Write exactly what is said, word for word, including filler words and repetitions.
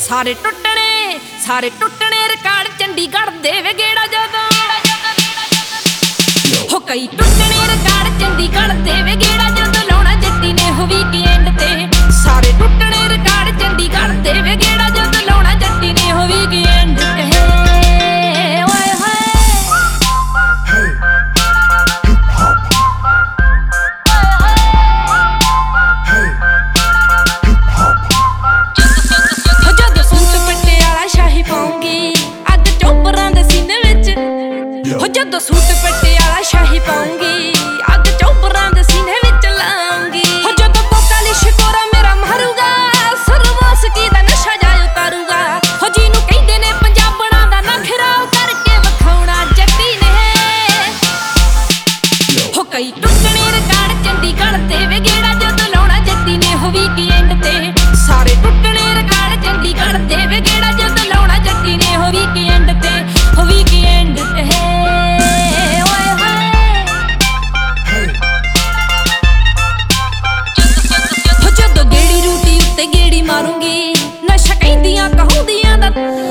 ਸਾਰੇ ਟੁੱਟਣੇ ਸਾਰੇ ਟੁੱਟਣੇ ਰਿਕਾਰਡ ਚੰਡੀਗੜ੍ਹ ਦੇ ਵੇ ਗੇੜਾ ਜਦੋਂ ਹੋ ਕਈ ਟੁੱਟਣੇ ਰਿਕਾਰਡ ਚੰਡੀਗੜ੍ਹ ਦੇ ਵੇ ਗੇੜਾ ਜਦੋਂ ਲਾਉਣਾ ਜੱਟੀ ਨੇ ਹੋ ਵੀਕਐਂਡ ਤੇ ਸਾਰੇ ਟੁੱਟਣੇ ਰਿਕਾਰਡ ਚੰਡੀਗੜ੍ਹ ਦੇ ਵੇ ਗੇੜਾ ਜਦੋਂ ਲਾਉਣਾ ਜੱਟੀ ਨੇ ਹੋ ਵੀਕਐਂਡ ਤੇ ਜਦੋਂ ਸੂਟ ਪਟਿਆਲਾ ਸ਼ਾਹੀ ਪਾਉਂਗੀ ਅੱਗ ਚੌਬਰਾਂ ਦੇ ਸੀਨੇ ਵਿੱਚ ਲਾਉਂਗੀ ਹੋ ਜਦੋਂ ਕੋਕਾ ਲਿਸ਼ਕੋਰਾ ਮੇਰਾ ਮਾਰੂਗਾ ਸਰਵਾਸਕੀ ਦਾ ਨਸ਼ਾ ਜਾ ਉਤਾਰੂਗਾ ਹੋ ਜਿਹਨੂੰ ਕਹਿੰਦੇ ਨੇ ਪੰਜਾਬਣਾਂ ਦਾ ਨਖਰਾ ਕਰਕੇ ਵਿਖਾਉਣਾ ਜੱਟੀ ਨੇ ਹੋ ਕਈ ਟੁੱਟਣੇ ਰਿਕਾਰਡ ਚੰਡੀਗੜ੍ਹ ਦੇ ਵੇ ਗੇੜਾ ਜਦੋਂ ਲਾਉਣਾ ਜੱਟੀ ਨੇ ਹੋ ਵੀਕਐਂਡ ਤੇ ਸਾਰੇ ਟੁੱਟਣੇ ਰਿਕਾਰਡ ਚੰਡੀਗੜ੍ਹ ਦੇ ਵੇ ਗੇੜਾ ਜਦੋਂ ਲਾਉਣਾ ਜੱਟੀ ਨੇ ਹੋ ਵੀਕਐਂਡ ਤੇ ਹੋ ਵੀਕਐਂਡ ਤੇ ਮਾਰੂੰਗੀ ਨਸ਼ਾ ਕਹਿੰਦੀਆਂ ਕਹੂੰਦੀਆਂ ਦਾ